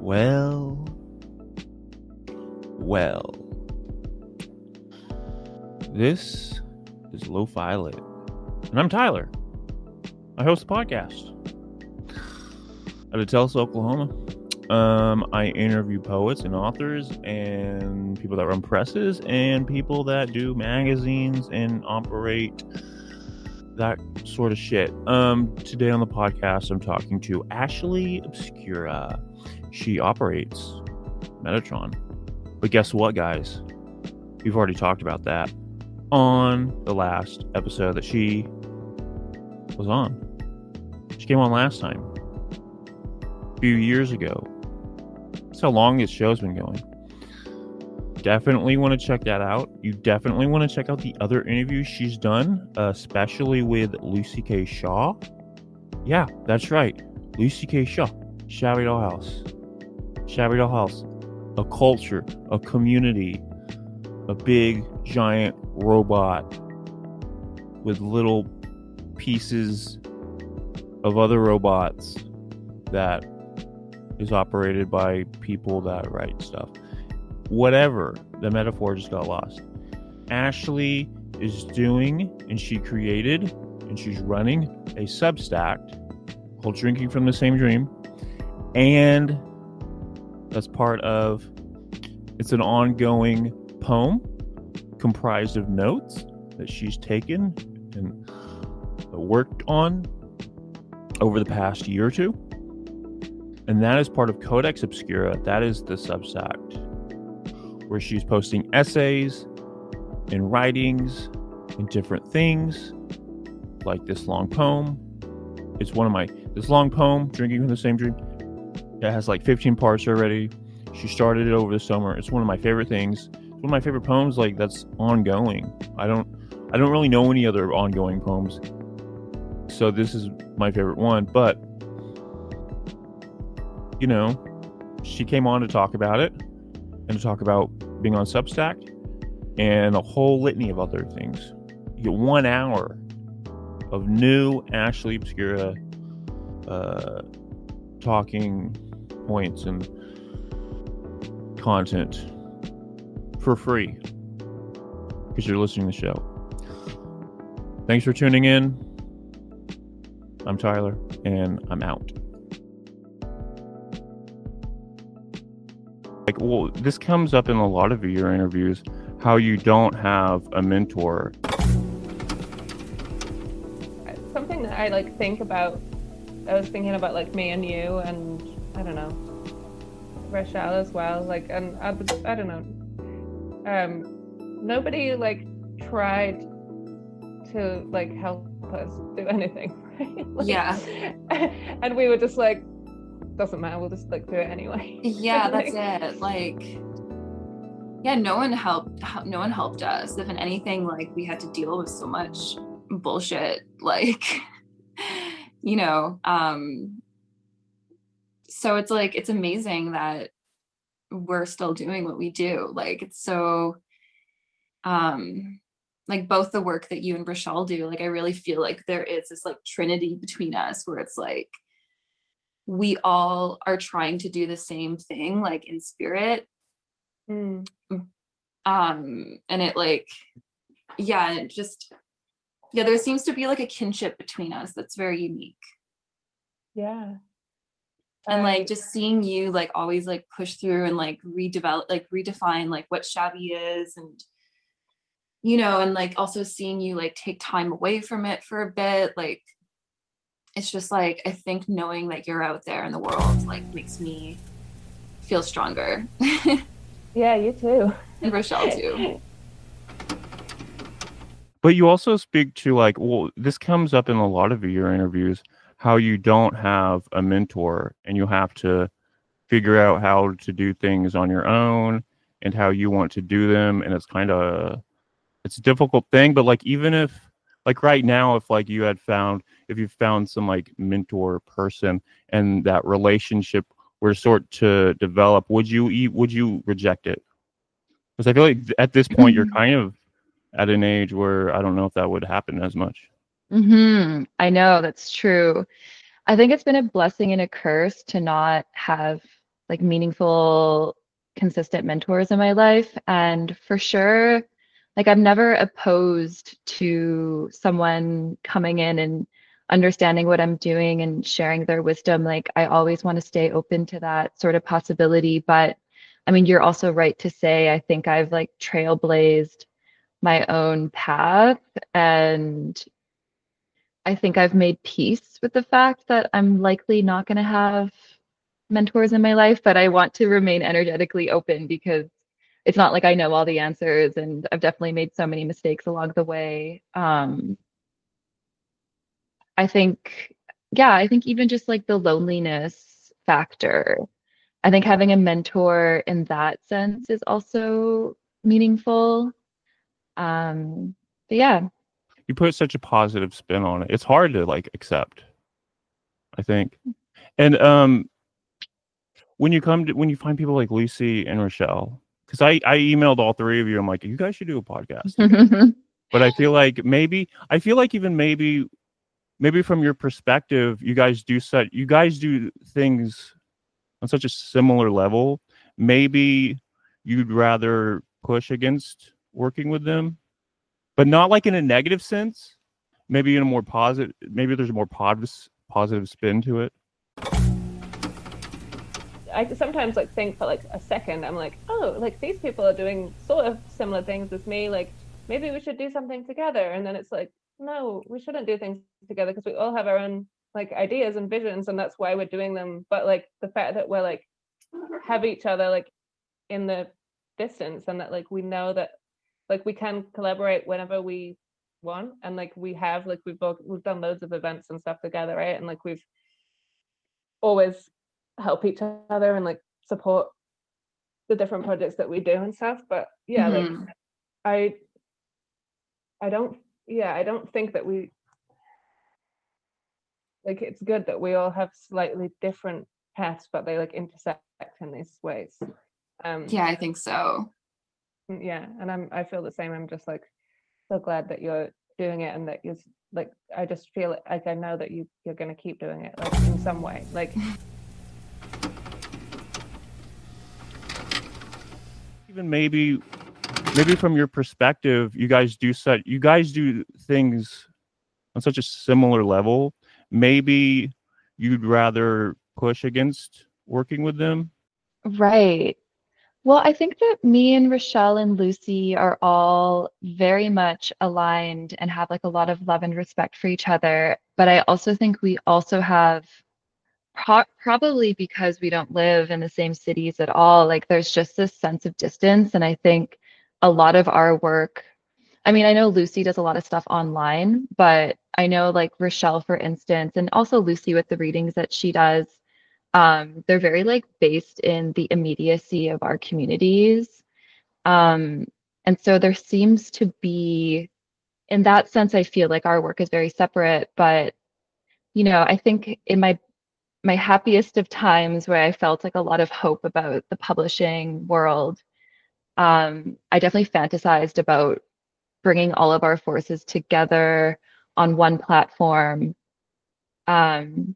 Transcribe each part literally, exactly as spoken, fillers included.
Well, well. This is Lo-Fi Lit, and I'm Tyler. I host the podcast out of Tulsa, Oklahoma. Um, I interview poets and authors and people that run presses and people that do magazines and operate that sort of shit. Um, today on the podcast, I'm talking to Ashley Obscura. She operates Metatron. But guess what, guys? We've already talked about that on the last episode that she was on. She came on last time. A few years ago. That's how long this show's been going. Definitely want to check that out. You definitely want to check out the other interviews she's done, uh, especially with Lucy K. Shaw. Yeah, that's right. Lucy K. Shaw. Shabby Doll House. Shabby Doll House. A culture, a community, a big, giant robot with little pieces of other robots that is operated by people that write stuff. Whatever, the metaphor just got lost. Ashley is doing, and she created, and she's running a Substack called Drinking from the Same Dream. And that's part of, it's an ongoing poem comprised of notes that she's taken and worked on over the past year or two. And that is part of Codex Obscura. That is the Substack where she's posting essays and writings and different things like this long poem. It's one of my, this long poem, Drinking from the Same Dream, it has like fifteen parts already. She started it over the summer. It's one of my favorite things. It's one of my favorite poems, like, that's ongoing. I don't, I don't really know any other ongoing poems. So this is my favorite one, but you know, she came on to talk about it and to talk about being on Substack and a whole litany of other things. You get one hour of new Ashley Obscura uh, talking points and content for free because you're listening to the show. Thanks for tuning in. I'm Tyler, and I'm out. Like, well, this comes up in a lot of your interviews, how you don't have a mentor. Something that I like think about, I was thinking about like me and you and I don't know, Rochelle as well, like, and I, I don't know, um, nobody like tried to like help us do anything, right? Like, yeah. And we were just like, doesn't matter, we'll just like do it anyway. Yeah, that's it. Like, yeah, no one helped no one helped us. If in anything, like, we had to deal with so much bullshit, like, you know, um so it's like, it's amazing that we're still doing what we do. Like, it's so um like, both the work that you and Rochelle do, like, I really feel like there is this like trinity between us where it's like we all are trying to do the same thing, like, in spirit. Mm. Um, and it like, yeah, it just, yeah, there seems to be like a kinship between us that's very unique. Yeah. And um, like, just seeing you like always like push through and like redevelop, like redefine like what shabby is, and, you know, and like also seeing you like take time away from it for a bit, like, it's just like, I think knowing that you're out there in the world like makes me feel stronger. Yeah, you too. And Rochelle too. But you also speak to, like, well, this comes up in a lot of your interviews, how you don't have a mentor and you have to figure out how to do things on your own and how you want to do them. And it's kind of, it's a difficult thing, but like, even if, like right now, if like you had found, if you found some like mentor person and that relationship were sort to develop, would you would you reject it? Because I feel like at this point you're kind of at an age where I don't know if that would happen as much. Mm-hmm. I know, that's true. I think it's been a blessing and a curse to not have like meaningful, consistent mentors in my life. And for sure, like I'm never opposed to someone coming in and understanding what I'm doing and sharing their wisdom. Like I always want to stay open to that sort of possibility. But I mean, you're also right to say, I think I've like trailblazed my own path. And I think I've made peace with the fact that I'm likely not going to have mentors in my life, but I want to remain energetically open because it's not like I know all the answers, and I've definitely made so many mistakes along the way. Um, I think, yeah, I think even just like the loneliness factor, I think having a mentor in that sense is also meaningful. Um, but yeah. You put such a positive spin on it. It's hard to like accept, I think. And um, when you come to when you find people like Lucy and Rochelle, because I I emailed all three of you. I'm like, you guys should do a podcast. But I feel like maybe I feel like even maybe maybe from your perspective, you guys do set you guys do things on such a similar level. Maybe you'd rather push against working with them, but not like in a negative sense. Maybe in a more positive. Maybe there's a more positive positive spin to it. I sometimes like think for like a second, I'm like, oh, like these people are doing sort of similar things as me. Like maybe we should do something together. And then it's like, no, we shouldn't do things together because we all have our own like ideas and visions, and that's why we're doing them. But like the fact that we're like have each other like in the distance, and that like we know that like we can collaborate whenever we want, and like we have like we've both we've done loads of events and stuff together, right? And like we've always help each other and like support the different projects that we do and stuff. But yeah, mm-hmm. like I I don't yeah, I don't think that we like it's good that we all have slightly different paths, but they like intersect in these ways. Um yeah, I think so. Yeah, and I'm I feel the same. I'm just like so glad that you're doing it, and that you're like I just feel like I know that you you're gonna keep doing it like in some way. Like even maybe maybe from your perspective, you guys do set you guys do things on such a similar level. Maybe you'd rather push against working with them. Right. Well, I think that me and Rochelle and Lucy are all very much aligned and have like a lot of love and respect for each other. But I also think we also have Pro- probably because we don't live in the same cities at all, like there's just this sense of distance. And I think a lot of our work, I mean, I know Lucy does a lot of stuff online, but I know like Rochelle, for instance, and also Lucy with the readings that she does, um, they're very like based in the immediacy of our communities. Um, and so there seems to be, in that sense, I feel like our work is very separate, but you know, I think in my my happiest of times where I felt like a lot of hope about the publishing world, um, I definitely fantasized about bringing all of our forces together on one platform. Um,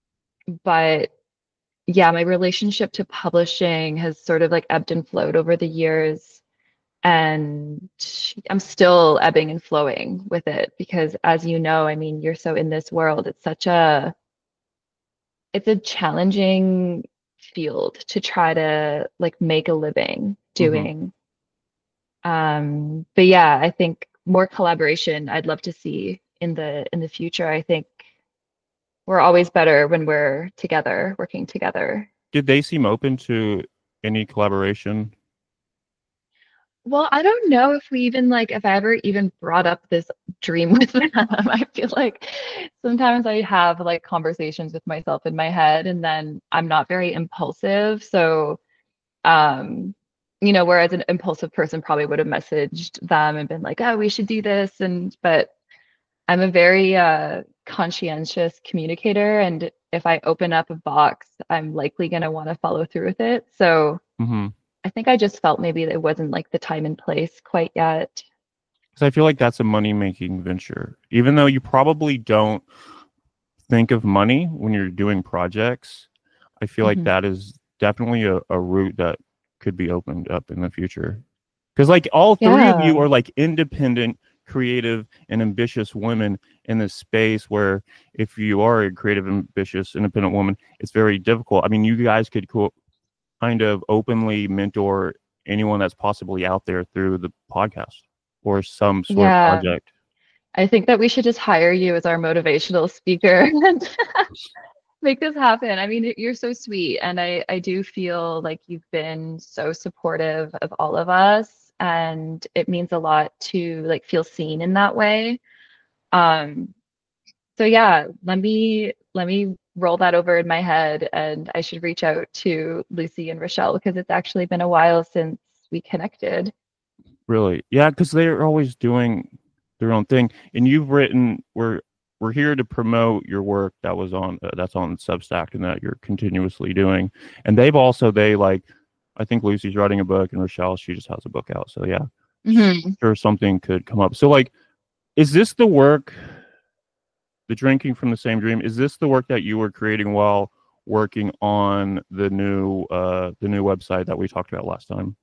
but yeah, my relationship to publishing has sort of like ebbed and flowed over the years. And I'm still ebbing and flowing with it because, as you know, I mean, you're so in this world. It's such a it's a challenging field to try to like make a living doing. Mm-hmm. Um, but yeah, I think more collaboration I'd love to see in the in the future. I think we're always better when we're together, working together. Did they seem open to any collaboration? Well, I don't know if we even like if I ever even brought up this dream with them. I feel like sometimes I have like conversations with myself in my head, and then I'm not very impulsive. So, um, you know, whereas an impulsive person probably would have messaged them and been like, "Oh, we should do this," and but I'm a very uh, conscientious communicator, and if I open up a box, I'm likely going to want to follow through with it. So. Mm-hmm. I think I just felt maybe it wasn't like the time and place quite yet. Because I feel like that's a money-making venture. Even though you probably don't think of money when you're doing projects, I feel mm-hmm. like that is definitely a, a route that could be opened up in the future. Because like all three of you Yeah. are like independent, creative, and ambitious women in this space where if you are a creative, ambitious, independent woman, it's very difficult. I mean, you guys could co- kind of openly mentor anyone that's possibly out there through the podcast or some sort of Yeah. project. I think that we should just hire you as our motivational speaker and make this happen. I mean, you're so sweet, and I I do feel like you've been so supportive of all of us, and it means a lot to like feel seen in that way. Um, so yeah, let me let me roll that over in my head, and I should reach out to Lucy and Rochelle because it's actually been a while since we connected. Really, yeah, because they're always doing their own thing, and you've written. We're we're here to promote your work that was on uh, that's on Substack and that you're continuously doing. And they've also they like, I think Lucy's writing a book, and Rochelle she just has a book out. So yeah, Mhm. sure something could come up. So like, is this the work? The drinking from the same dream, is this the work that you were creating while working on the new uh the new website that we talked about last time?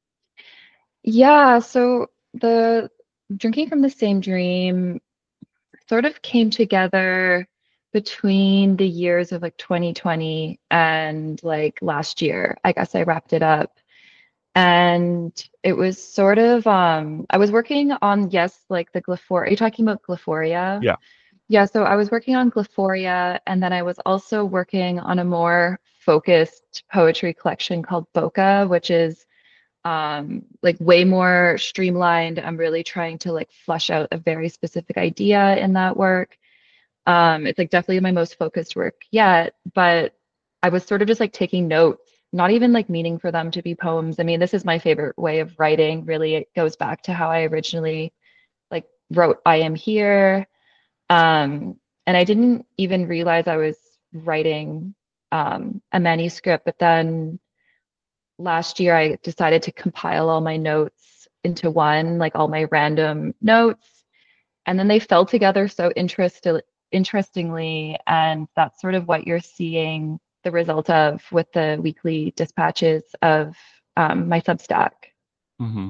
Yeah, so the drinking from the same dream sort of came together between the years of like twenty twenty and like last year. I guess I wrapped it up. And it was sort of um I was working on, yes, like the Glyphoria. Are you talking about Glyphoria? Yeah. Yeah, so I was working on Glyphoria, and then I was also working on a more focused poetry collection called Boca, which is um like way more streamlined. I'm really trying to like flesh out a very specific idea in that work. Um, it's like definitely my most focused work yet, but I was sort of just like taking notes, not even like meaning for them to be poems. I mean, this is my favorite way of writing. Really, it goes back to how I originally like wrote I Am Here. Um, and I didn't even realize I was writing um, a manuscript, but then last year I decided to compile all my notes into one, like all my random notes, and then they fell together so interest interestingly, and that's sort of what you're seeing the result of with the weekly dispatches of um, my Substack. Mm-hmm.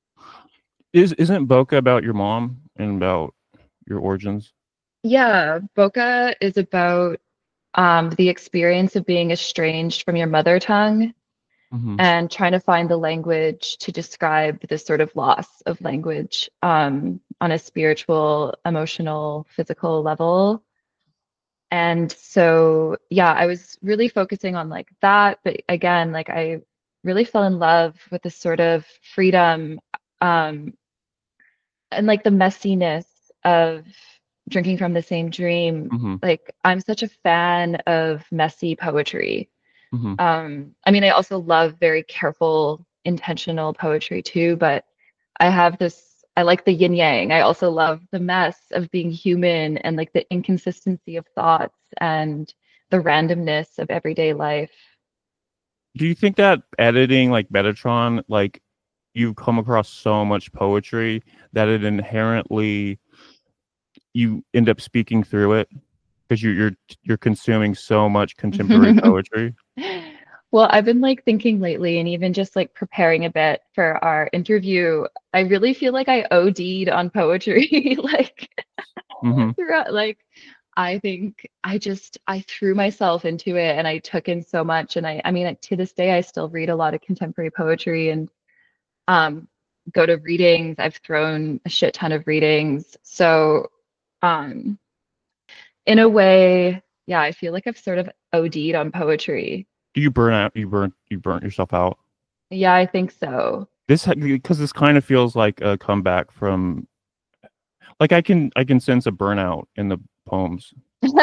Is isn't Boca about your mom and about your origins? Yeah, Boca is about um, the experience of being estranged from your mother tongue Mm-hmm. and trying to find the language to describe this sort of loss of language um, on a spiritual, emotional, physical level. And so, yeah, I was really focusing on like that. But again, like I really fell in love with this sort of freedom um, and like the messiness of drinking from the same dream. Mm-hmm. Like I'm such a fan of messy poetry. Mm-hmm. Um, I mean, I also love very careful, intentional poetry too, but I have this, I like the yin yang. I also love the mess of being human and like the inconsistency of thoughts and the randomness of everyday life. Do you think that editing like Metatron, like you come across so much poetry that it inherently you end up speaking through it because you, you're you're consuming so much contemporary poetry? Well, I've been like thinking lately and even just like preparing a bit for our interview, I really feel like I O D'd on poetry. Like Mm-hmm. throughout, like I think I just I threw myself into it and I took in so much. And I I mean to this day I still read a lot of contemporary poetry and um go to readings. I've thrown a shit ton of readings. So um in a way, yeah, I feel like I've sort of O D'd on poetry. Do you burn out? You burn you burnt yourself out? Yeah, I think so. This because this kind of feels like a comeback from like I can I can sense a burnout in the poems.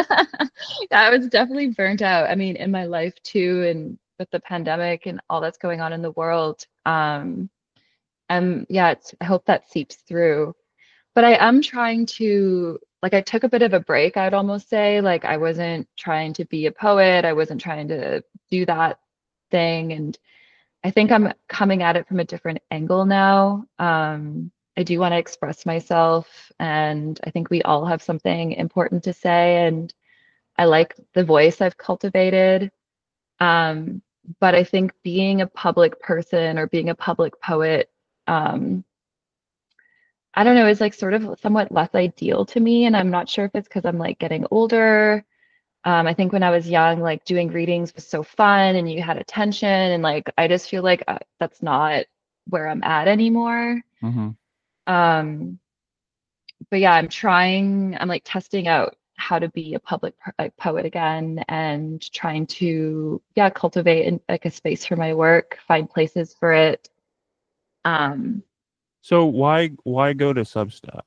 I was definitely burnt out. I mean, in my life too, and with the pandemic and all that's going on in the world. Um, and yeah, it's, I hope that seeps through. But I am trying to, like, I took a bit of a break, I'd almost say. Like, I wasn't trying to be a poet, I wasn't trying to do that thing. And I think I'm coming at it from a different angle now. Um, I do want to express myself, and I think we all have something important to say. And I like the voice I've cultivated. Um, but I think being a public person or being a public poet, um, I don't know, is like sort of somewhat less ideal to me. And I'm not sure if it's because I'm like getting older. Um, I think when I was young, like doing readings was so fun and you had attention. And like, I just feel like uh, that's not where I'm at anymore. Mm-hmm. Um, but yeah, I'm trying, I'm like testing out how to be a public po- like, poet again and trying to, yeah, cultivate in, like a space for my work, find places for it. Um, So why why go to Substack?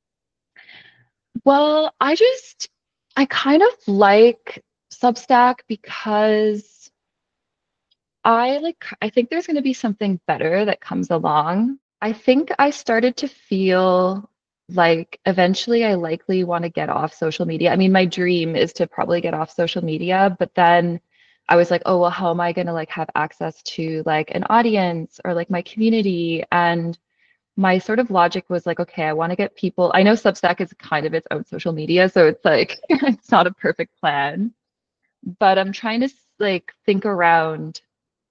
well, I just, I kind of like Substack because I like, I think there's going to be something better that comes along. I think I started to feel like eventually I likely want to get off social media. I mean, my dream is to probably get off social media, but then I was like, oh, well, how am I going to like have access to like an audience or like my community? And my sort of logic was like, okay, I want to get people. I know Substack is kind of its own social media, so it's like it's not a perfect plan, but I'm trying to like think around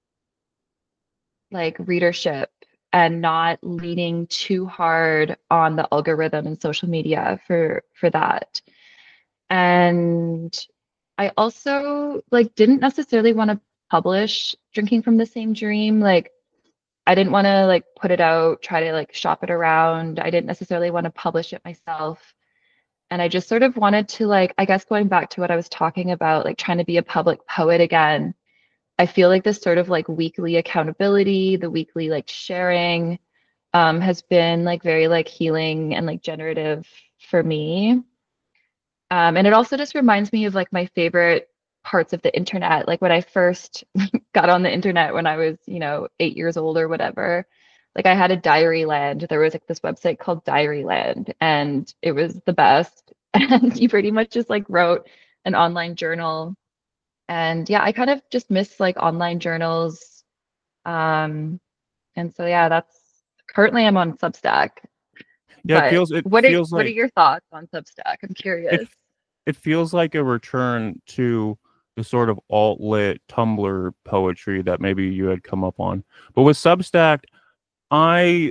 like readership and not leaning too hard on the algorithm and social media for for that. And I also like didn't necessarily want to publish Drinking from the Same Dream. Like I didn't want to like put it out, try to like shop it around. I didn't necessarily want to publish it myself. And I just sort of wanted to like, I guess going back to what I was talking about, like trying to be a public poet again. I feel like this sort of like weekly accountability, the weekly like sharing, um, has been like very like healing and like generative for me. Um, and it also just reminds me of like my favorite parts of the internet. Like when I first got on the internet when I was, you know, eight years old or whatever, like I had a Diaryland. There was like this website called Diaryland, and it was the best. And you pretty much just like wrote an online journal. And yeah, I kind of just miss like online journals. Um, and so yeah, that's currently I'm on Substack. Yeah, it But feels it what are feels what are like your thoughts on Substack? I'm it curious. it feels like a return to the sort of alt-lit Tumblr poetry that maybe you had come up on. But with Substack, I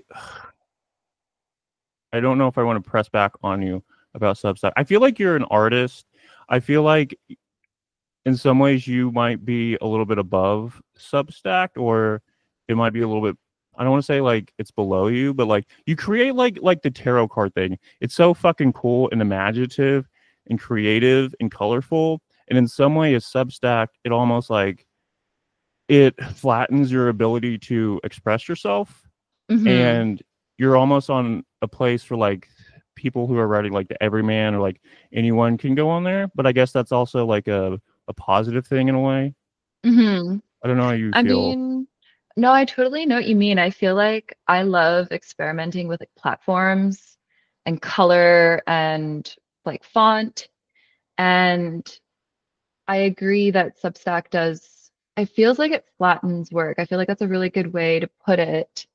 I don't know if I want to press back on you about Substack. I feel like you're an artist. I feel like in some ways you might be a little bit above Substack, or it might be a little bit, I don't want to say like it's below you, but like you create like like the tarot card thing. It's so fucking cool and imaginative and creative and colorful. And in some way, as Substack, it almost like it flattens your ability to express yourself, Hmm. and you're almost on a place for like people who are writing like the everyman, or like anyone can go on there. But I guess that's also like a a positive thing in a way. Hmm. I don't know how you I feel. mean, no, I totally know what you mean. I feel like I love experimenting with like platforms and color and like font. And I agree that Substack does, it feels like it flattens work. I feel like that's a really good way to put it.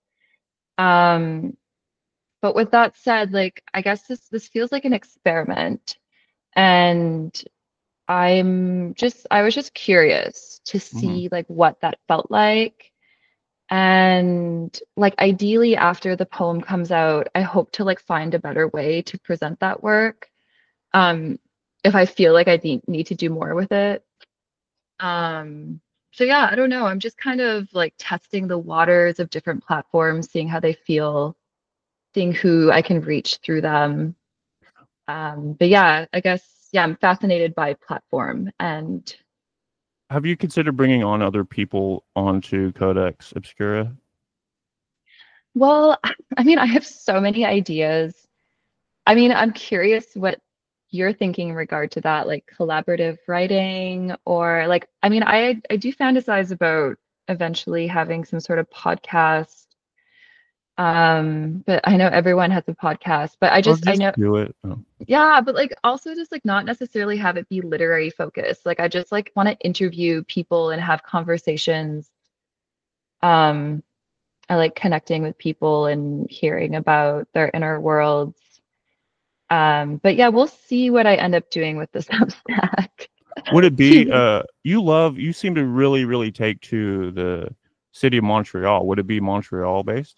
Um, but with that said, like I guess this this feels like an experiment. And I'm just I was just curious to Hmm. see like what that felt like. And like ideally after the poem comes out, I hope to like find a better way to present that work. Um, if I feel like I need, need to do more with it. Um, so yeah, I don't know. I'm just kind of like testing the waters of different platforms, seeing how they feel, seeing who I can reach through them. Um, but yeah, I guess yeah, I'm fascinated by platform and Have you considered bringing on other people onto Codex Obscura? well, I mean, I have so many ideas. I mean, I'm curious what you're thinking in regard to that, like collaborative writing or like, I mean, I I do fantasize about eventually having some sort of podcast. Um, but I know everyone has a podcast, but I Or just I just know do it? Oh. yeah, but like also just like not necessarily have it be literary focused. Like I just like want to interview people and have conversations. Um, I like connecting with people and hearing about their inner worlds. Um, but yeah, we'll see what I end up doing with this Substack. Would it be? Uh, you love. You seem to really, really take to the city of Montreal. Would it be Montreal based?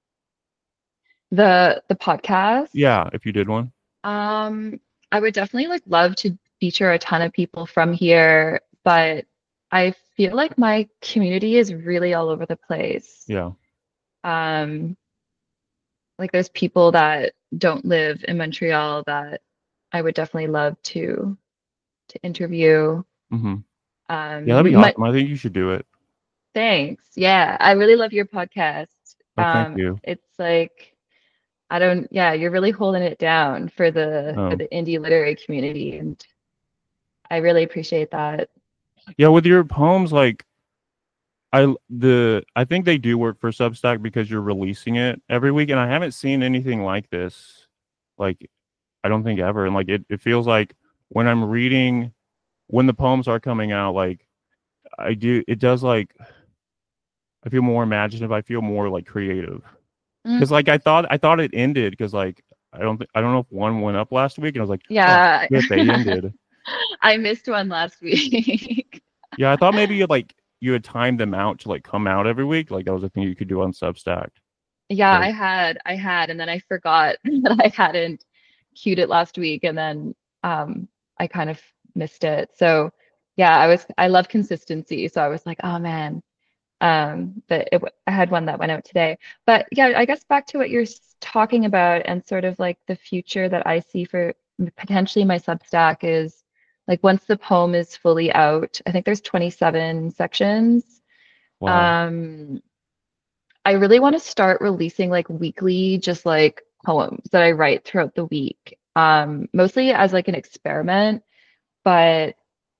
The the podcast. Yeah, if you did one. Um, I would definitely like love to feature a ton of people from here, but I feel like my community is really all over the place. Yeah. Um, like there's people that don't live in Montreal that I would definitely love to to interview. Mm-hmm. Um, Yeah, that'd be my, awesome. I think you should do it. thanks. Yeah, I really love your podcast. Oh, thank Um, you. it's like I don't, yeah, you're really holding it down for the for Um, the indie literary community, and I really appreciate that. yeah, with your poems, like I the I think they do work for Substack because you're releasing it every week, and I haven't seen anything like this. Like, I don't think ever. And like it, it feels like when I'm reading, when the poems are coming out, like I do, it does like I feel more imaginative. I feel more like creative. Mm, Because like I thought I thought it ended because like I don't th- I don't know if one went up last week and I was like, oh, yeah, shit, they ended. I missed one last week. Yeah, I thought maybe you like you had timed them out to like come out every week. Like that was a thing you could do on Substack. Yeah, But I had, I had, and then I forgot that I hadn't queued it last week, and then um I kind of missed it. So yeah, I was, I love consistency, so I was like, oh man. Um, but it, w- I had one that went out today. But yeah, I guess back to what you're s- talking about and sort of like the future that I see for m- potentially my Substack is like once the poem is fully out, I think there's twenty-seven sections. wow. Um, I really want to start releasing like weekly, just like poems that I write throughout the week. Um, mostly as like an experiment, but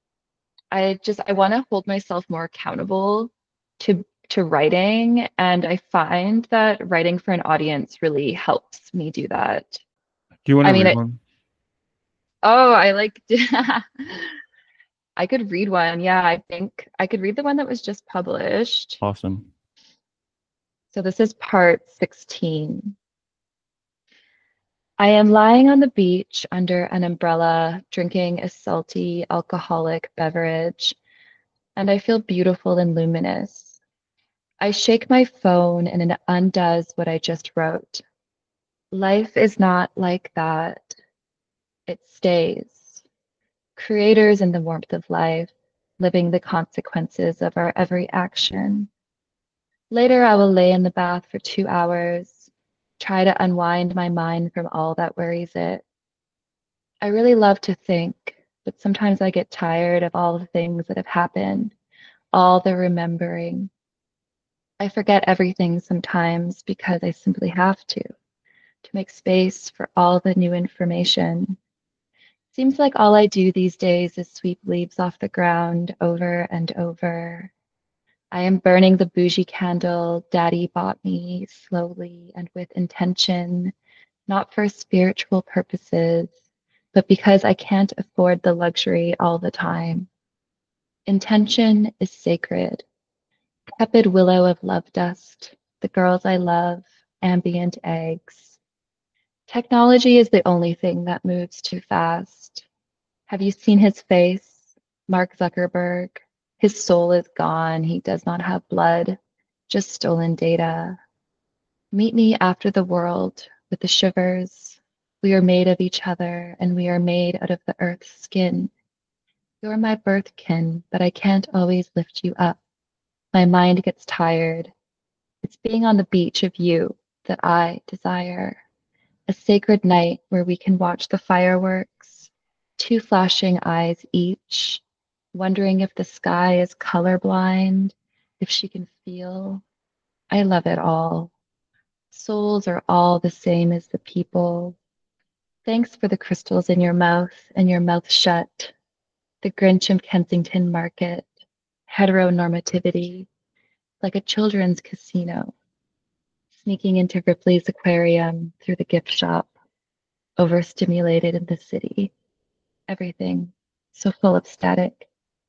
I just I want to hold myself more accountable to to writing, and I find that writing for an audience really helps me do that. Do you want I to mean, read I, one? oh, I like I could read one. Yeah, I think I could read the one that was just published. Awesome. So this is part sixteen. I am lying on the beach under an umbrella, drinking a salty alcoholic beverage, and I feel beautiful and luminous. I shake my phone and it undoes what I just wrote. Life is not like that. It stays. Creators in the warmth of life, living the consequences of our every action. Later, I will lay in the bath for two hours, try to unwind my mind from all that worries it. I really love to think, but sometimes I get tired of all the things that have happened, all the remembering. I forget everything sometimes because I simply have to, to make space for all the new information. Seems like all I do these days is sweep leaves off the ground over and over. I am burning the bougie candle Daddy bought me slowly and with intention, not for spiritual purposes, but because I can't afford the luxury all the time. Intention is sacred. Tepid willow of love dust, the girls I love, ambient eggs. Technology is the only thing that moves too fast. Have you seen his face? Mark Zuckerberg. His soul is gone. He does not have blood, just stolen data. Meet me after the world with the shivers. We are made of each other, and we are made out of the earth's skin. You're my birthkin, but I can't always lift you up. My mind gets tired. It's being on the beach of you that I desire. A sacred night where we can watch the fireworks, two flashing eyes each, wondering if the sky is colorblind, if she can feel. I love it all. Souls are all the same as the people. Thanks for the crystals in your mouth and your mouth shut. The Grinch of Kensington Market. Heteronormativity. Like a children's casino. Sneaking into Ripley's aquarium through the gift shop. Overstimulated in the city. Everything so full of static.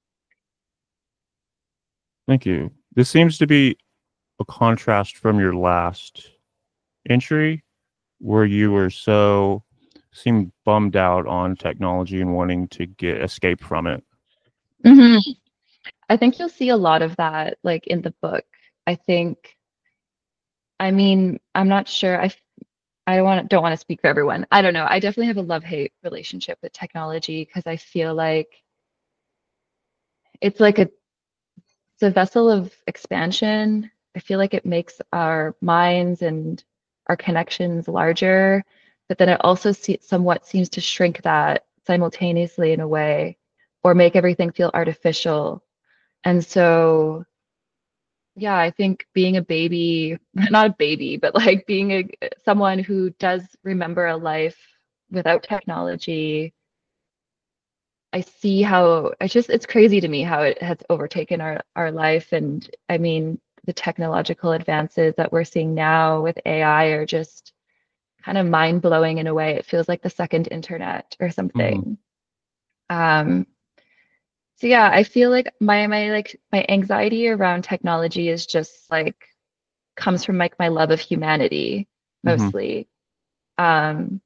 Thank you. This seems to be a contrast from your last entry where you were so seemed bummed out on technology and wanting to get escape from it. hmm I think you'll see a lot of that, like in the book. I think, I mean, I'm not sure. I I don't want don't want to speak for everyone. I don't know. I definitely have a love-hate relationship with technology because I feel like it's like a it's a vessel of expansion. I feel like it makes our minds and our connections larger, but then it also se somewhat seems to shrink that simultaneously in a way, or make everything feel artificial. And so, yeah, I think being a baby, not a baby, but like being a someone who does remember a life without technology, I see how it's just it's crazy to me how it has overtaken our our life. And I mean, the technological advances that we're seeing now with A I are just kind of mind-blowing in a way. It feels like the second internet or Hmm. something. Um, so yeah, I feel like my my like my anxiety around technology is just like comes from like my love of humanity Hmm. mostly. Um,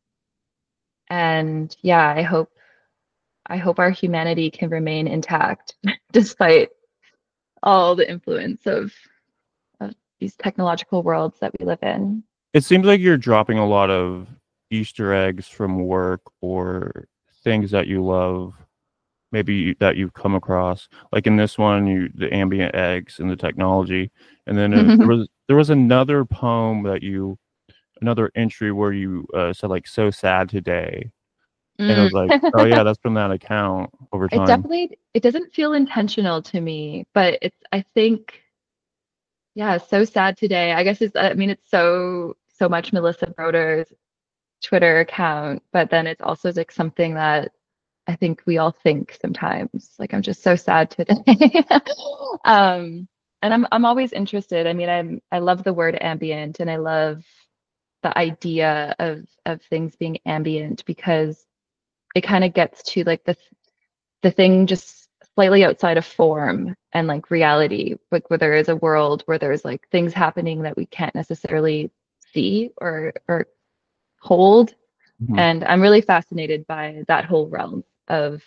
and yeah, I hope I hope our humanity can remain intact despite all the influence of, of these technological worlds that we live in. It seems like you're dropping a lot of Easter eggs from work or things that you love, maybe you- that you've come across. Like in this one, you the ambient eggs and the technology, and then uh, there was there was another poem that you another entry where you uh, said like "so sad today," and I Mm. was like, "Oh yeah, that's from that account over It time." definitely it doesn't feel intentional to me, but it's I think yeah, so sad today. I guess it's I mean it's so so much Melissa Broder's Twitter account, but then it's also like something that I think we all think sometimes. Like I'm just so sad today. um, and I'm I'm always interested. I mean, I'm I love the word ambient, and I love the idea of of things being ambient because it kind of gets to like the the thing just slightly outside of form and like reality, like where there is a world where there's like things happening that we can't necessarily see or or hold. Mhm. And I'm really fascinated by that whole realm of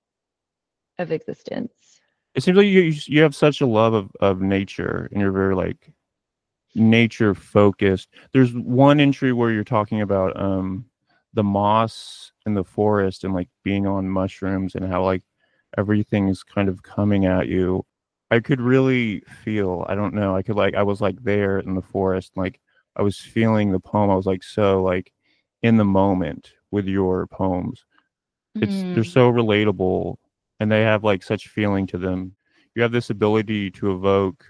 of existence. It seems like you you you have such a love of of nature, and you're very like nature focused. There's one entry where you're talking about um the moss in the forest and like being on mushrooms and how like everything is kind of coming at you. I could really feel, I don't know, I could like I was like there in the forest, like I was feeling the poem. I was like so like in the moment with your poems. It's they're Mm, so relatable and they have like such feeling to them. You have this ability to evoke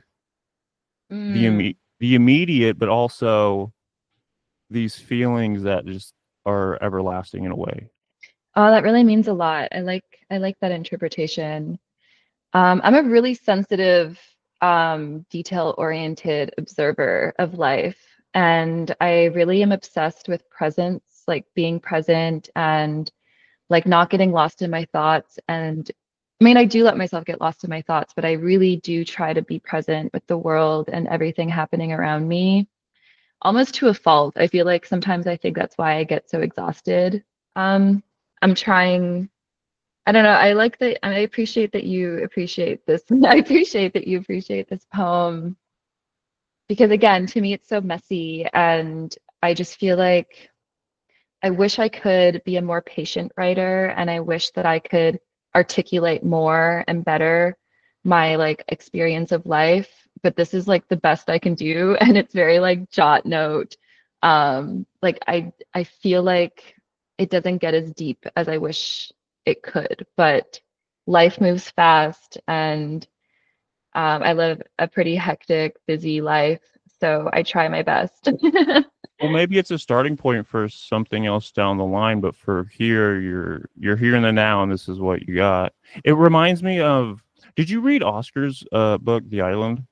the mm. imme- the immediate, but also these feelings that just are everlasting in a way. Oh, that really means a lot. I like I like that interpretation. Um, I'm a really sensitive, um, detail-oriented observer of life, and I really am obsessed with presence, like being present and like not getting lost in my thoughts. And I mean, I do let myself get lost in my thoughts, but I really do try to be present with the world and everything happening around me, almost to a fault. I feel like sometimes I think that's why I get so exhausted. Um, I'm trying I don't know. I like that. I appreciate that you appreciate this. I appreciate that you appreciate this poem because, again, to me, it's so messy. And I just feel like I wish I could be a more patient writer. And I wish that I could articulate more and better my like experience of life. But this is like the best I can do. And it's very like jot note. Um, like I, I feel like it doesn't get as deep as I wish it could, but life moves fast and um, I live a pretty hectic, busy life, so I try my best. Well, maybe it's a starting point for something else down the line, but for here, you're you're here in the now, and this is what you got. It reminds me of. Did you read Oscar's uh, book, The Island?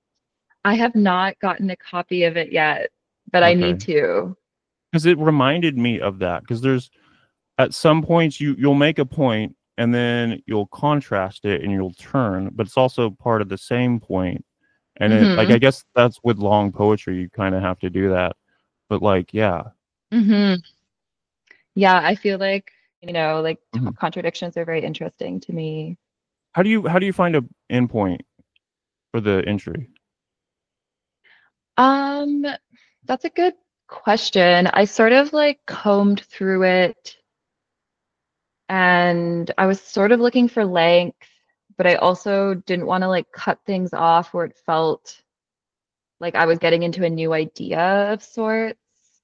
I have not gotten a copy of it yet, but I need Okay, to. because it reminded me of that. Because there's at some points you you'll make a point, and then you'll contrast it, and you'll turn, but it's also part of the same point. And it like hmm I guess that's with long poetry, you kind of have to do that. But like, yeah. hmm Yeah, I feel like, you know, like t Mhm. contradictions are very interesting to me. How do you how do you find a endpoint for the entry? Um, that's a good question. I sort of like combed through it and I was sort of looking for length, but I also didn't want to like cut things off where it felt like I was getting into a new idea of sorts.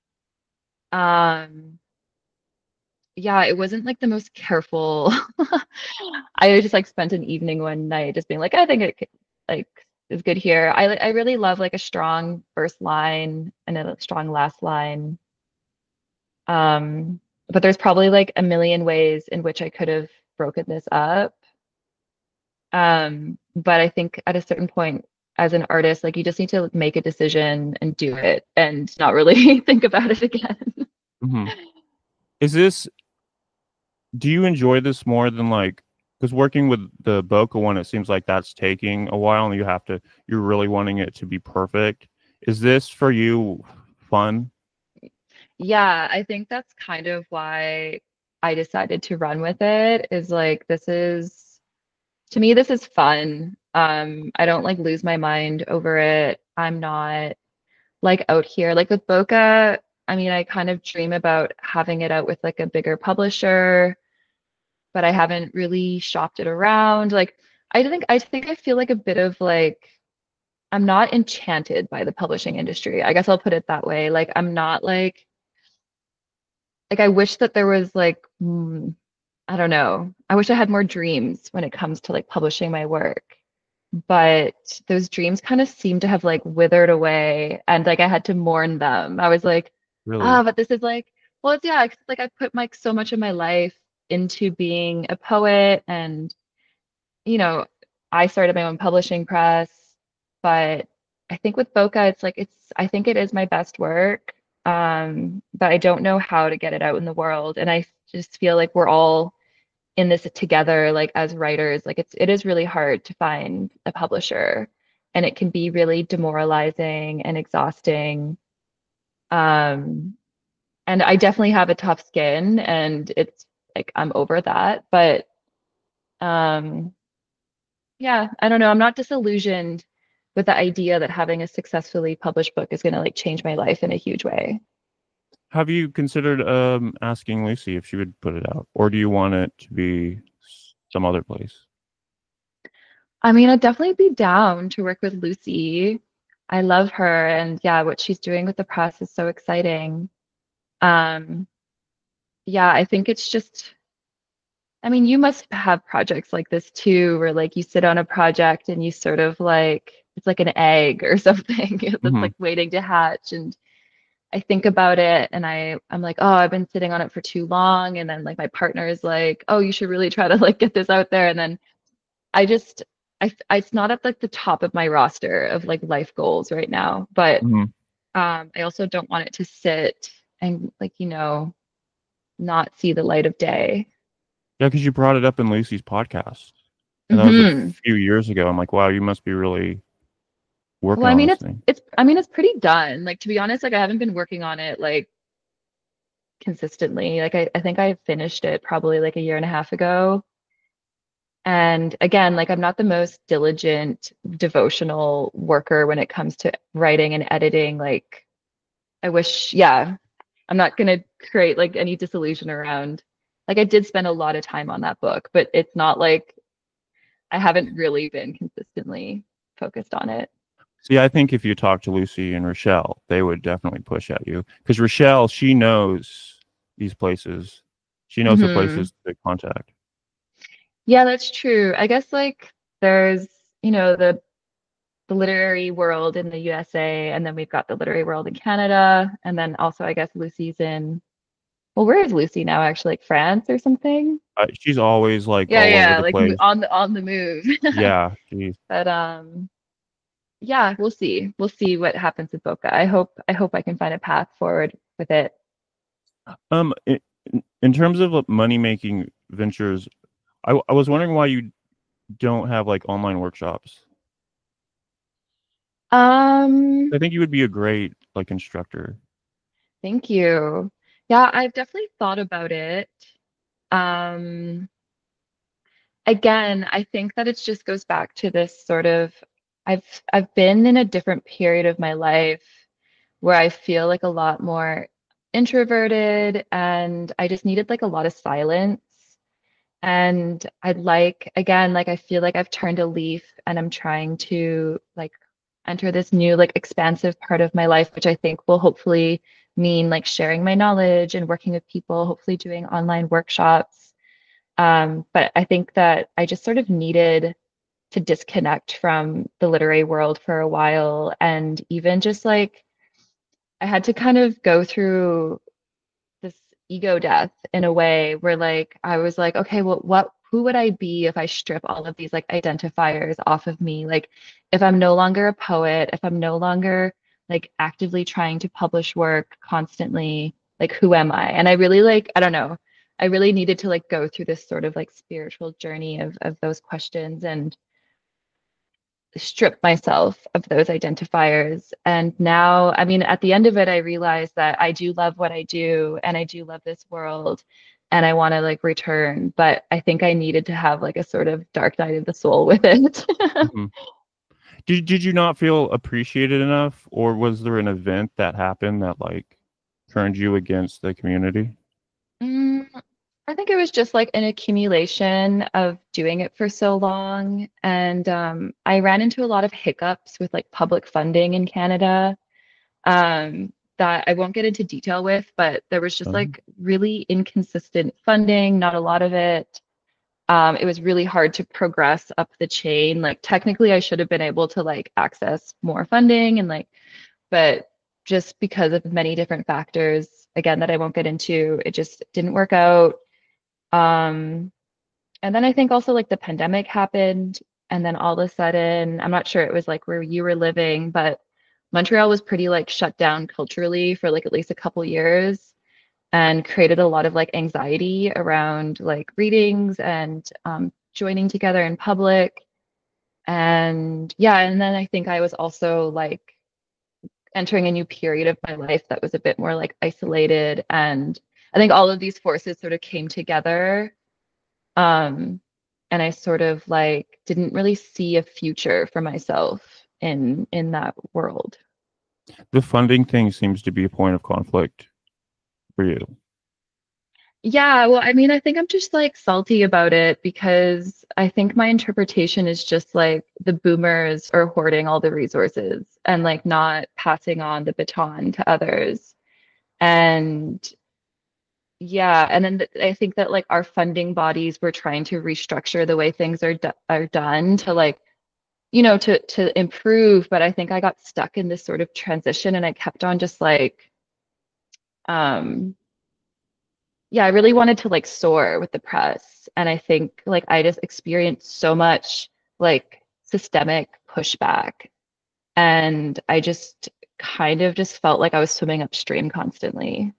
Um, yeah, it wasn't like the most careful. I just like spent an evening one night just being like, I think it could, like is good here. I I really love like a strong first line and a strong last line. Um, but there's probably like a million ways in which I could have broken this up. Um, but I think at a certain point as an artist, like you just need to make a decision and do it and not really think about it again. Mm-hmm. Is this? Do you enjoy this more than like? Because working with the Bokeh one, it seems like that's taking a while, and you have to. You're really wanting it to be perfect. Is this for you fun? Yeah, I think that's kind of why I decided to run with it is like this is to me this is fun. Um, I don't like lose my mind over it. I'm not like out here like with Bokeh, I mean, I kind of dream about having it out with like a bigger publisher, but I haven't really shopped it around. Like I think I think I feel like a bit of like I'm not enchanted by the publishing industry. I guess I'll put it that way. Like I'm not like like I wish that there was like mm, I don't know. I wish I had more dreams when it comes to like publishing my work. But those dreams kind of seem to have like withered away and like I had to mourn them. I was like, Really? ah, but this is like, well, it's yeah, it's like I put like so much of my life into being a poet and you know, I started my own publishing press, but I think with Bokeh, it's like it's I think it is my best work. Um, but I don't know how to get it out in the world. And I just feel like we're all in this together, like as writers, like it's it is really hard to find a publisher and it can be really demoralizing and exhausting. Um, and I definitely have a tough skin and it's like I'm over that. But um yeah, I don't know. I'm not disillusioned with the idea that having a successfully published book is going to like change my life in a huge way. Have you considered um asking Lucy if she would put it out, or do you want it to be some other place? I mean, I'd definitely be down to work with Lucy. I love her, and yeah, what she's doing with the press is so exciting. Um, yeah, I think it's just, I mean, you must have projects like this too, where like you sit on a project and you sort of like it's like an egg or something that's Mm-hmm. like waiting to hatch and I think about it and I I'm like, oh, I've been sitting on it for too long. And then like my partner is like, oh, you should really try to like get this out there. And then I just I, I it's not at like the top of my roster of like life goals right now. But Mm-hmm. um I also don't want it to sit and like, you know, not see the light of day. Yeah, because you brought it up in Lucy's podcast, and that was a hmm few years ago. I'm like, wow, you must be really working Well, I on mean this it's thing. it's I mean it's pretty done. Like to be honest, like I haven't been working on it like consistently. Like I, I think I finished it probably like a year and a half ago. And again, like I'm not the most diligent, devotional worker when it comes to writing and editing. Like I wish, yeah, I'm not gonna create like any disillusion around. Like I did spend a lot of time on that book, but it's not like I haven't really been consistently focused on it. See, I think if you talk to Lucy and Rochelle, they would definitely push at you because Rochelle, she knows these places. She knows the hmm places to contact. Yeah, that's true. I guess like there's, you know, the the literary world in the U S A, and then we've got the literary world in Canada, and then also I guess Lucy's in, well, where is Lucy now actually? Like France or something? Uh, she's always like Yeah, all over yeah, the like mo- place. on the on the move. Yeah, geez. But um yeah, we'll see. We'll see what happens with Bokeh. I hope I hope I can find a path forward with it. Um, in, in terms of money making ventures, I, I was wondering why you don't have like online workshops. Um, I think you would be a great like instructor. Thank you. Yeah, I've definitely thought about it. Um again, I think that it just goes back to this sort of I've I've been in a different period of my life where I feel like a lot more introverted and I just needed like a lot of silence. And I'd like, again, like I feel like I've turned a leaf and I'm trying to like enter this new, like expansive part of my life, which I think will hopefully mean like sharing my knowledge and working with people, hopefully doing online workshops. Um, but I think that I just sort of needed to disconnect from the literary world for a while. And even just like, I had to kind of go through this ego death in a way where like I was like, okay, well, what who would I be if I strip all of these like identifiers off of me? Like if I'm no longer a poet, if I'm no longer like actively trying to publish work constantly, like who am I? And I really like, I don't know, I really needed to like go through this sort of like spiritual journey of of those questions and strip myself of those identifiers. And now, I mean, at the end of it, I realized that I do love what I do and I do love this world and I want to like return. But I think I needed to have like a sort of dark night of the soul with it. Mm-hmm. Did did you not feel appreciated enough, or was there an event that happened that like turned you against the community? Mm, I think it was just like an accumulation of doing it for so long. And um, I ran into a lot of hiccups with like public funding in Canada. um, that I won't get into detail with, but there was just Um, like really inconsistent funding, not a lot of it. Um, it was really hard to progress up the chain. Like technically I should have been able to like access more funding and like, but just because of many different factors, again, that I won't get into, it just didn't work out. Um, and then I think also like the pandemic happened, and then all of a sudden, I'm not sure it was like where you were living, but Montreal was pretty like shut down culturally for like at least a couple years and created a lot of like anxiety around like readings and um, joining together in public. And yeah, and then I think I was also like entering a new period of my life that was a bit more like isolated. And I think all of these forces sort of came together. Um, and I sort of like didn't really see a future for myself in in that world. the funding thing seems to be a point of conflict for you. Yeah, well, I mean, I think I'm just like salty about it because I think my interpretation is just like the boomers are hoarding all the resources and like not passing on the baton to others. And yeah, and then th- I think that like our funding bodies were trying to restructure the way things are do are done to like, you know, to to improve, but I think I got stuck in this sort of transition and I kept on just like um yeah, I really wanted to like soar with the press. And I think like I just experienced so much like systemic pushback. And I just kind of just felt like I was swimming upstream constantly.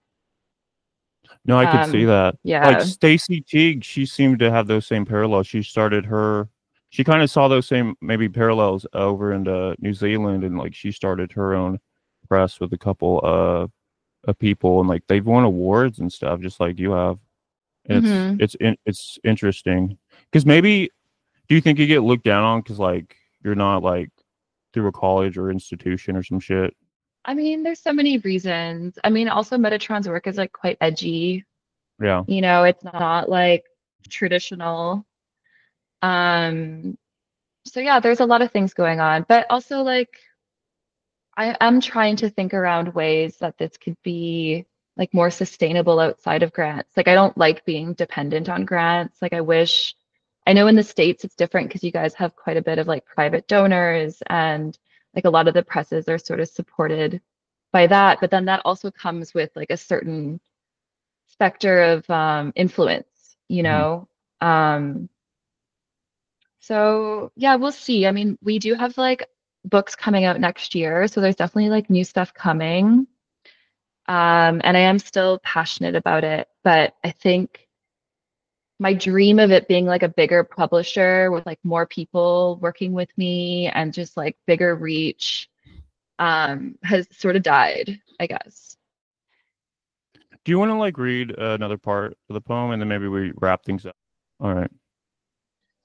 No, I could see Um, that. Like yeah. Stacy Teague, she seemed to have those same parallels. She started her, she kind of saw those same maybe parallels over in uh, New Zealand, and like she started her own press with a couple uh of people, and like they've won awards and stuff, just like you have. And it's hmm it's in, it's interesting because maybe do you think you get looked down on because like you're not like through a college or institution or some shit? I mean, there's so many reasons. I mean, also Metatron's work is like quite edgy. Yeah. You know, it's not like traditional. Um, so yeah, there's a lot of things going on, but also like I am trying to think around ways that this could be like more sustainable outside of grants. Like I don't like being dependent on grants. Like I wish, I know in the States it's different because you guys have quite a bit of like private donors and like a lot of the presses are sort of supported by that. But then that also comes with like a certain specter of um, influence, you Mhm. know? Um, so yeah, we'll see. I mean, we do have like books coming out next year, so there's definitely like new stuff coming. Um, and I am still passionate about it, but I think my dream of it being like a bigger publisher with like more people working with me and just like bigger reach um has sort of died, I guess. Do you want to like read uh, another part of the poem and then maybe we wrap things up? All right.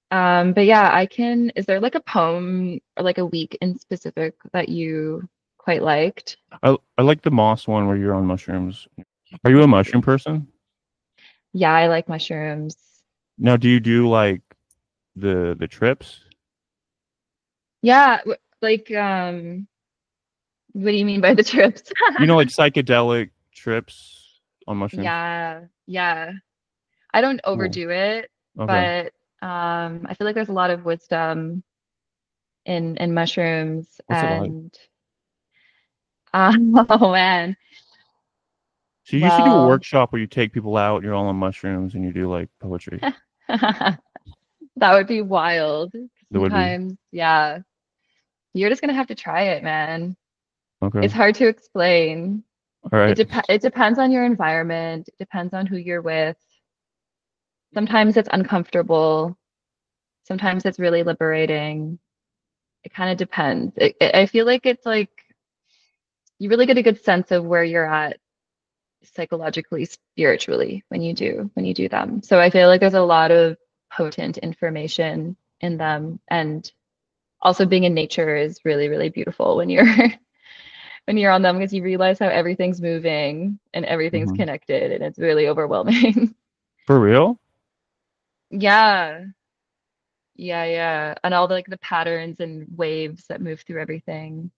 Um, but yeah, I can. Is there like a poem or like a week in specific that you quite liked? I I like the moss one where you're on mushrooms. Are you a mushroom person? Yeah, I like mushrooms. Now, do you do like the the trips? Yeah, w- like um, what do you mean by the trips? You know, like psychedelic trips on mushrooms. Yeah, yeah. I don't Cool. overdo it, Okay. but um, I feel like there's a lot of wisdom in in mushrooms, What's it like? and um, oh man, So you should do a well, workshop where you take people out, you're all on mushrooms, and you do like poetry. that would be wild. That would be Sometimes, yeah, you're just gonna have to try it, man. okay. It's hard to explain. All It right. dep it depends on your environment. It depends on who you're with. Sometimes it's uncomfortable. Sometimes it's really liberating. It kind of depends. It, it- I feel like it's like you really get a good sense of where you're at psychologically, spiritually when you do when you do them. So I feel like there's a lot of potent information in them, and also being in nature is really, really beautiful when you're when you're on them because you realize how everything's moving and everything's Mhm. connected, and it's really overwhelming. For real? Yeah. Yeah, yeah. And all the like the patterns and waves that move through everything.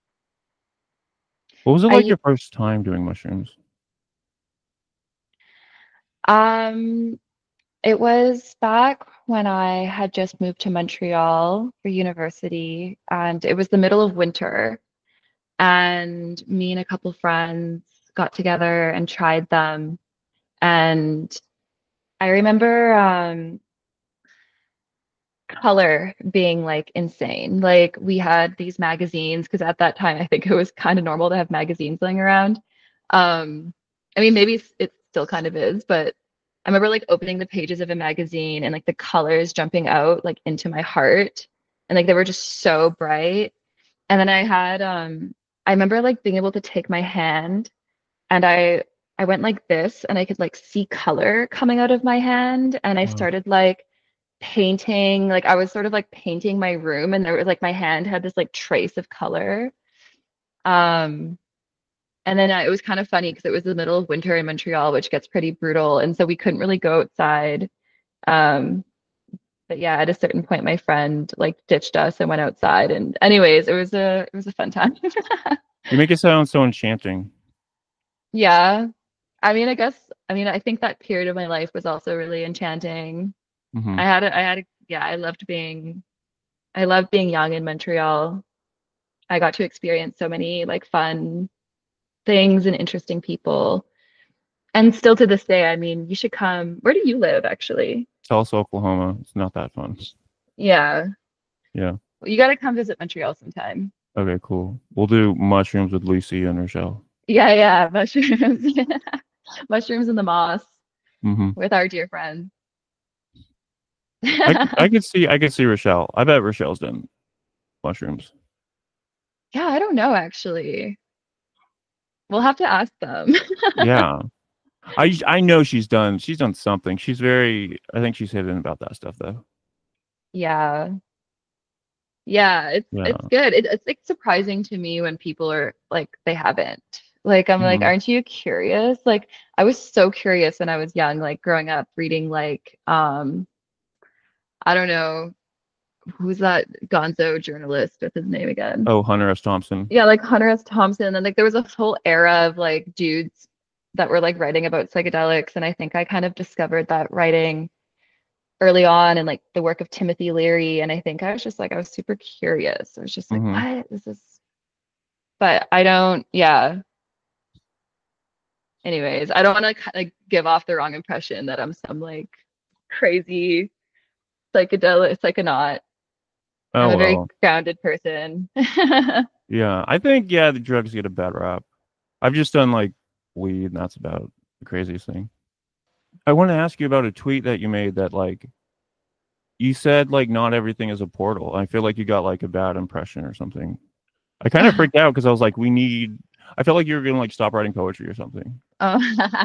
What was it like I your first time doing mushrooms? um it was back when I had just moved to Montreal for university, and it was the middle of winter, and me and a couple friends got together and tried them. And I remember um color being like insane. Like we had these magazines because at that time I think it was kind of normal to have magazines laying around. Um, I mean, maybe it's- it still kind of is, but I remember like opening the pages of a magazine and like the colors jumping out like into my heart, and like they were just so bright. And then I had um I remember like being able to take my hand, and I I went like this and I could like see color coming out of my hand, and I Wow. started like painting, like I was sort of like painting my room, and there was like my hand had this like trace of color. Um, and then I, it was kind of funny because it was the middle of winter in Montreal, which gets pretty brutal, and so we couldn't really go outside. Um, but yeah, at a certain point, my friend like ditched us and went outside. And anyways, it was a it was a fun time. You make it sound so enchanting. Yeah, I mean, I guess I mean I think that period of my life was also really enchanting. Hmm. I had a, I had a, yeah, I loved being I loved being young in Montreal. I got to experience so many like fun things and interesting people. And still to this day, I mean, you should come. Where do you live actually? Tulsa, Oklahoma. It's not that fun. Yeah. Yeah. Well, you got to come visit Montreal sometime. Okay, cool. We'll do mushrooms with Lucy and Rochelle. Yeah, yeah, mushrooms. Mushrooms in the moss Hmm. with our dear friends. I could, I could see I could see Rochelle. I bet Rochelle's done mushrooms. Yeah, I don't know actually. We'll have to ask them. Yeah. I I know she's done she's done something. She's very I think she's hidden about that stuff though. Yeah. Yeah, it's Yeah. it's good. It, it's like surprising to me when people are like they haven't. Like I'm like, Mhm. aren't you curious? Like I was so curious when I was young, like growing up, reading like um I don't know who's that Gonzo journalist with his name again? Oh, Hunter S. Thompson. Yeah, like Hunter S. Thompson. And like there was a whole era of like dudes that were like writing about psychedelics, and I think I kind of discovered that writing early on, and like the work of Timothy Leary. And I think I was just like I was super curious. I was just like, Hmm. what is this? But I don't, yeah. Anyways, I don't want to like give off the wrong impression that I'm some like crazy psychedelic psychonaut. I'm Oh a very well. grounded person. Yeah. I think yeah, the drugs get a bad rap. I've just done like weed and that's about the craziest thing. I want to ask you about a tweet that you made that like you said like not everything is a portal. I feel like you got like a bad impression or something. I kind of freaked out because I was like, we need I felt like you were gonna like stop writing poetry or something. Oh,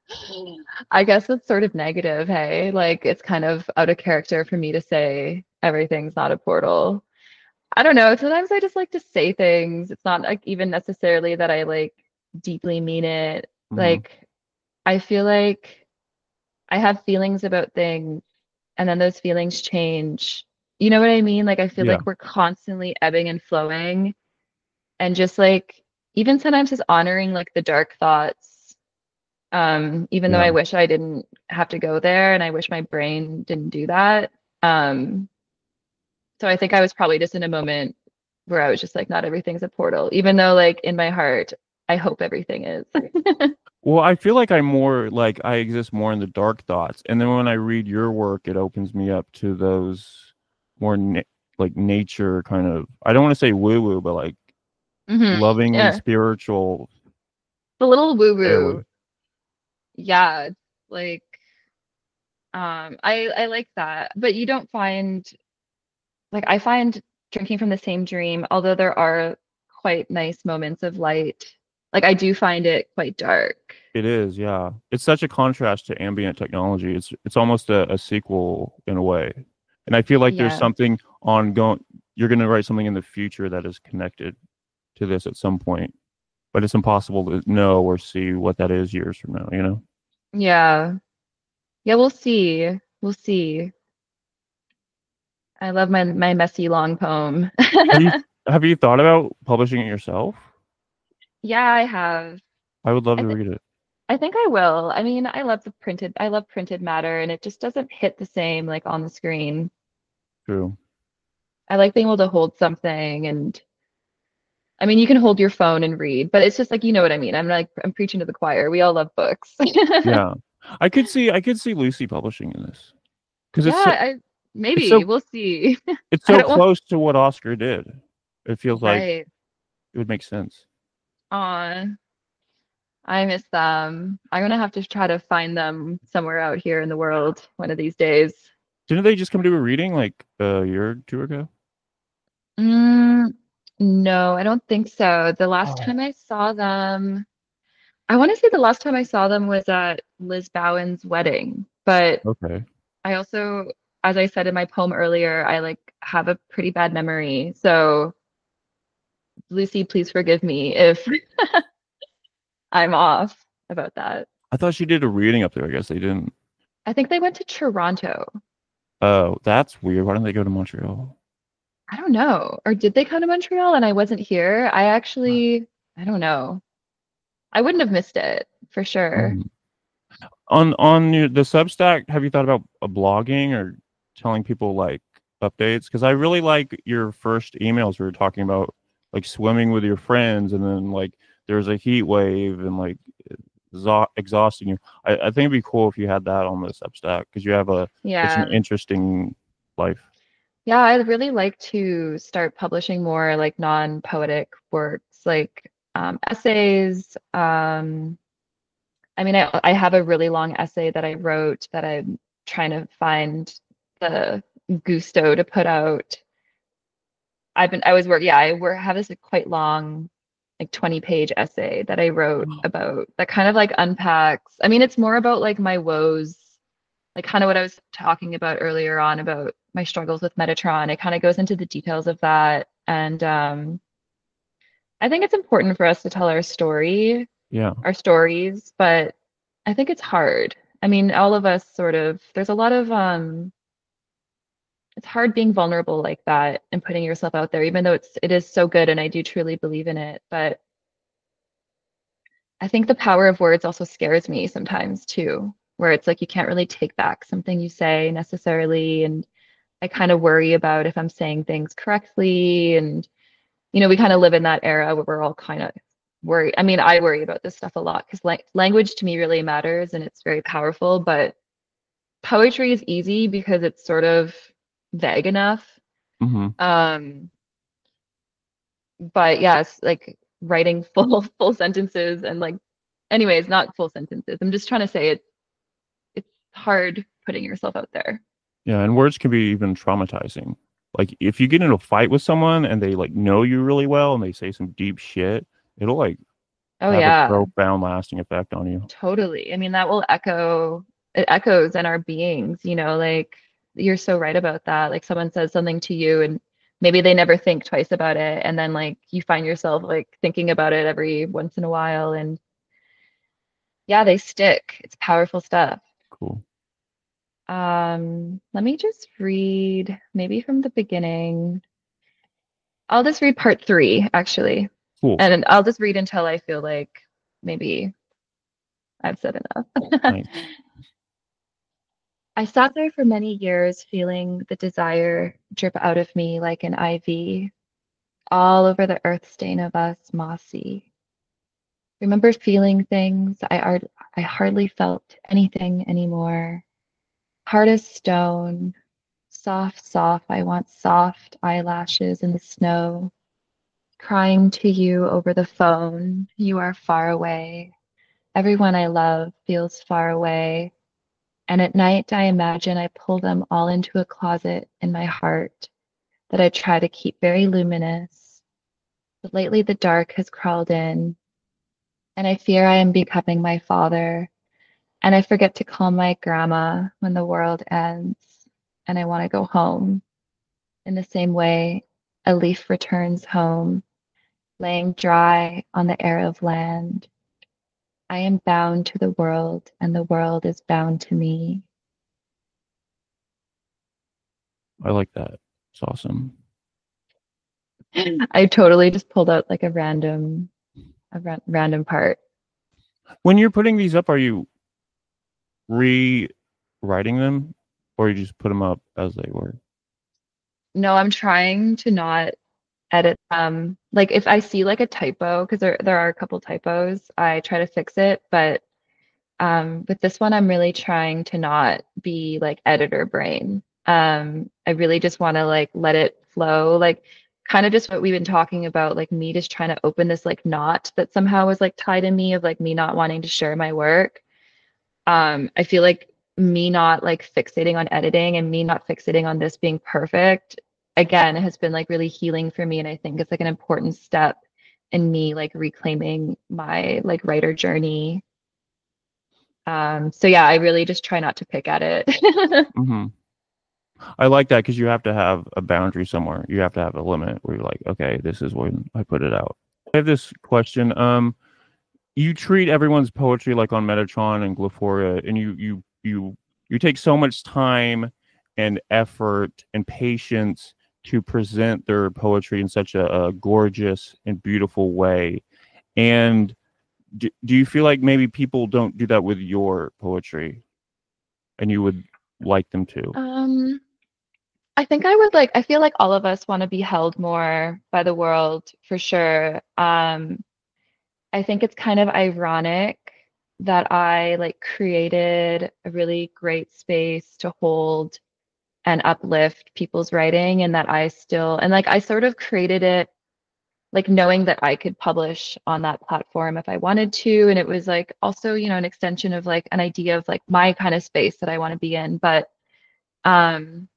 I guess it's sort of negative, hey? Like it's kind of out of character for me to say everything's not a portal. I don't know. Sometimes I just like to say things. It's not like even necessarily that I like deeply mean it. Mhm. Like I feel like I have feelings about things and then those feelings change. You know what I mean? Like I feel Yeah. like we're constantly ebbing and flowing and just like even sometimes just honoring like the dark thoughts. Um, even though Yeah. I wish I didn't have to go there and I wish my brain didn't do that. Um, so I think I was probably just in a moment where I was just like, not everything's a portal, even though like in my heart, I hope everything is. Well, I feel like I'm more like I exist more in the dark thoughts, and then when I read your work, it opens me up to those more na- like nature kind of. I don't want to say woo woo, but like hmm lovingly Yeah, spiritual the little woo woo. airway. Yeah, it's like um, I I like that, but you don't find like I find drinking from the same dream, although there are quite nice moments of light. Like I do find it quite dark. It is, yeah. It's such a contrast to ambient technology. It's it's almost a, a sequel in a way, and I feel like there's Yeah. something ongoing. You're going to write something in the future that is connected to this at some point, but it's impossible to know or see what that is years from now. You know. Yeah. Yeah, we'll see. We'll see. I love my my messy long poem. Have you have you thought about publishing it yourself? Yeah, I have. I would love I to think read it. I think I will. I mean, I love the printed I love printed matter and it just doesn't hit the same like on the screen. True. I like being able to hold something and I mean, you can hold your phone and read, but it's just like you know what I mean. I'm like I'm preaching to the choir. We all love books. Yeah, I could see I could see Lucy publishing in this because Yeah, it's so, I it's maybe so we'll see. it's I so don't want close to what Oscar did. It feels like right. it would make sense. Aw, I miss them. I'm gonna have to try to find them somewhere out here in the world one of these days. Didn't they just come to a reading like a year or two ago? Mm, no, I don't think so. The last Oh, time I saw them, I want to say the last time I saw them was at Liz Bowen's wedding. But okay. I also, as I said in my poem earlier, I like have a pretty bad memory. So Lucy, please forgive me if I'm off about that. I thought she did a reading up there. I guess they didn't. I think they went to Toronto. Oh, that's weird. Why didn't they go to Montreal? I don't know. Or did they come to Montreal and I wasn't here? I actually, I don't know. I wouldn't have missed it for sure. Um, on on your, the Substack, have you thought about uh, blogging or telling people like updates? Because I really like your first emails. We were talking about like swimming with your friends, and then like there's a heat wave and like exha- exhausting you. I, I think it'd be cool if you had that on the Substack because you have a such an Yeah. interesting life. Yeah, I'd really like to start publishing more like non-poetic works, like um, essays. Um, I mean, I, I have a really long essay that I wrote that I'm trying to find the gusto to put out. I've been, I was work, yeah, I work, have this like, quite long, like twenty page essay that I wrote about that kind of like unpacks. I mean, it's more about like my woes, like kind of what I was talking about earlier on about my struggles with Metatron. It kind of goes into the details of that. And um, I think it's important for us to tell our story, Yeah. our stories, but I think it's hard. I mean, all of us sort of, there's a lot of, um, it's hard being vulnerable like that and putting yourself out there, even though it's, it is so good and I do truly believe in it. But I think the power of words also scares me sometimes too, where it's like you can't really take back something you say necessarily. And I kind of worry about if I'm saying things correctly. And, you know, we kind of live in that era where we're all kind of worried. I mean, I worry about this stuff a lot because like language to me really matters and it's very powerful. But poetry is easy because it's sort of vague enough. Hmm. Um, but yes, like writing full full sentences and like, anyways, not full sentences. I'm just trying to say it. It's hard putting yourself out there. Yeah, and words can be even traumatizing. Like if you get in a fight with someone and they like know you really well and they say some deep shit, it'll like Oh have a yeah, profound, lasting effect on you. totally. I mean, that will echo, it echoes in our beings, you know, like you're so right about that. Like someone says something to you and maybe they never think twice about it. And then like you find yourself like thinking about it every once in a while. And yeah, they stick. It's powerful stuff. Cool. Um, let me just read maybe from the beginning. I'll just read part three, actually. Cool. And I'll just read until I feel like maybe I've said enough. Nice. I sat there for many years feeling the desire drip out of me like an I V, all over the earth stain of us, mossy. Remember feeling things I, art- I hardly felt anything anymore. Hard as stone, soft, soft, I want soft eyelashes in the snow. Crying to you over the phone, you are far away. Everyone I love feels far away. And at night, I imagine I pull them all into a closet in my heart that I try to keep very luminous. But lately, the dark has crawled in, and I fear I am becoming my father. And I forget to call my grandma when the world ends, and I want to go home. In the same way, a leaf returns home, laying dry on the arid land. I am bound to the world, and the world is bound to me. I like that. It's awesome. I totally just pulled out like a random, a ra- random part. When you're putting these up, are you rewriting them, or you just put them up as they were? No, I'm trying to not edit them. Like if I see like a typo, because there there are a couple typos, I try to fix it. But um, with this one, I'm really trying to not be like editor brain. Um, I really just want to like let it flow, like kind of just what we've been talking about, like me just trying to open this like knot that somehow was like tied in me of like me not wanting to share my work. Um, I feel like me not like fixating on editing and me not fixating on this being perfect, again, has been like really healing for me. And I think it's like an important step in me like reclaiming my like writer journey. Um, so yeah, I really just try not to pick at it. Mm-hmm. I like that because you have to have a boundary somewhere. You have to have a limit where you're like, okay, this is when I put it out. I have this question. Um, you treat everyone's poetry like on Metatron and Glyphoria, and you you you you take so much time and effort and patience to present their poetry in such a, a gorgeous and beautiful way. And do, do you feel like maybe people don't do that with your poetry, and you would like them to? Um, I think I would like, I feel like all of us want to be held more by the world for sure. Um, I think it's kind of ironic that I like created a really great space to hold and uplift people's writing and that I still and like I sort of created it like knowing that I could publish on that platform if I wanted to. And it was like also, you know, an extension of like an idea of like my kind of space that I want to be in. But um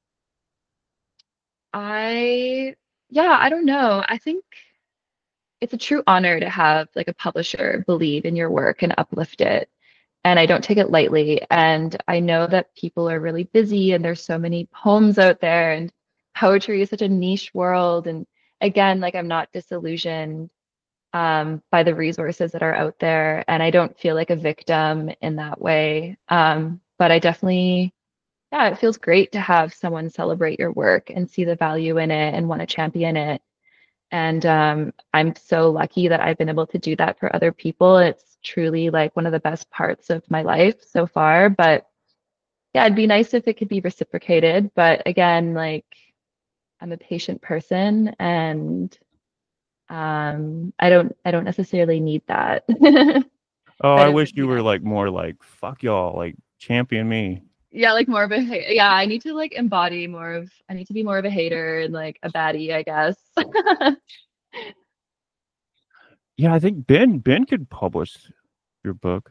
I yeah, I don't know. I think it's a true honor to have like a publisher believe in your work and uplift it. And I don't take it lightly. And I know that people are really busy and there's so many poems out there and poetry is such a niche world. And again, like I'm not disillusioned um, by the resources that are out there. And I don't feel like a victim in that way. Um, but I definitely, yeah, it feels great to have someone celebrate your work and see the value in it and want to champion it. And um, I'm so lucky that I've been able to do that for other people. It's truly like one of the best parts of my life so far. But yeah, it'd be nice if it could be reciprocated. But again, like I'm a patient person and um, I don't I don't necessarily need that. Oh, But I it wish would you be were nice. like more like fuck y'all, like champion me. Yeah, like more of a ha- yeah, I need to like embody more of I need to be more of a hater and like a baddie, I guess. Yeah, I think Ben Ben could publish your book.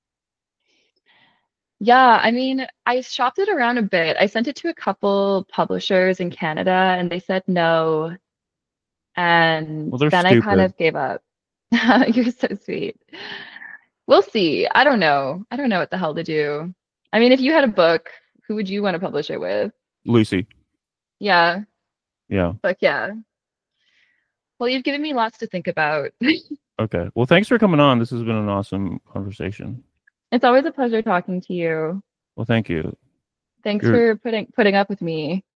Yeah, I mean, I shopped it around a bit. I sent it to a couple publishers in Canada and they said no. And Well, they're then I kind stupid. of gave up. You're so sweet. We'll see. I don't know. I don't know what the hell to do. I mean, if you had a book, who would you want to publish it with? Lucy. Yeah. Yeah. Fuck yeah. Well, you've given me lots to think about. Okay. Well, thanks for coming on. This has been an awesome conversation. It's always a pleasure talking to you. Well, thank you. Thanks You're- for putting putting up with me.